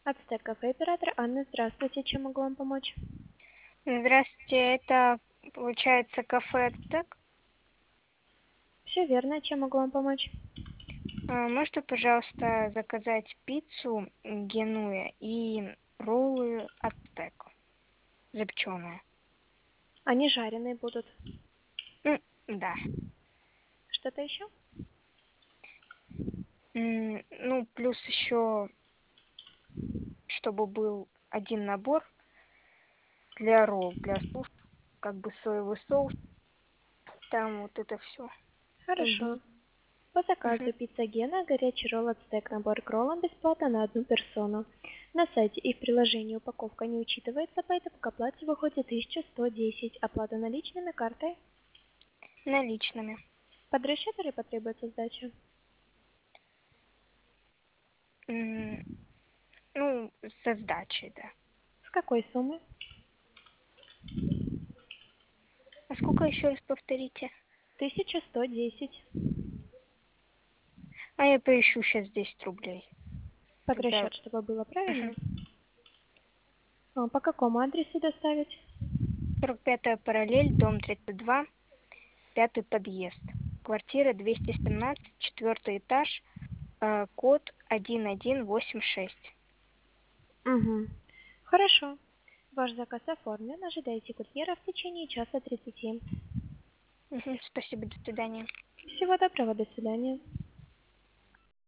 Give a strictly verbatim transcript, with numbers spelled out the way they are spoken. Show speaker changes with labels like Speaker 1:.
Speaker 1: Ацтек кафе, оператор Анна, здравствуйте, чем могу вам помочь?
Speaker 2: Здравствуйте, это получается кафе «Ацтек».
Speaker 1: Все верно, чем могу вам помочь?
Speaker 2: А, Можете, пожалуйста, заказать пиццу Генуя и роллы «Ацтек» запеченные?
Speaker 1: Они жареные будут.
Speaker 2: М, Да.
Speaker 1: Что-то еще?
Speaker 2: М, Ну, плюс еще, чтобы был один набор для ролл, для суш, как бы соевый соус, там вот это все.
Speaker 1: Хорошо. По заказу
Speaker 2: Угу.
Speaker 1: пицца Гена, горячий ролл Ацтек, набор к роллам бесплатно на одну персону. На сайте и в приложении упаковка не учитывается, поэтому к оплате выходит тысяча сто десять. Оплата наличными, картой.
Speaker 2: Наличными.
Speaker 1: Под расчет или потребуется сдача?
Speaker 2: М, Ну, со сдачей, да.
Speaker 1: С какой суммы?
Speaker 2: А сколько еще раз повторите?
Speaker 1: тысяча сто десять.
Speaker 2: А я поищу сейчас десять рублей.
Speaker 1: Под
Speaker 2: Тогда.
Speaker 1: расчет, чтобы было правильно.
Speaker 2: Мгм.
Speaker 1: А, По какому адресу доставить?
Speaker 2: сорок пятая параллель, дом тридцать два, пятый подъезд. Квартира двести семнадцать, четвертый этаж, э, код один один восемь шесть.
Speaker 1: Угу. Хорошо. Ваш заказ оформлен. Ожидайте курьера в течение часа тридцати.
Speaker 2: Мгм, спасибо, до свидания.
Speaker 1: Всего доброго, до свидания.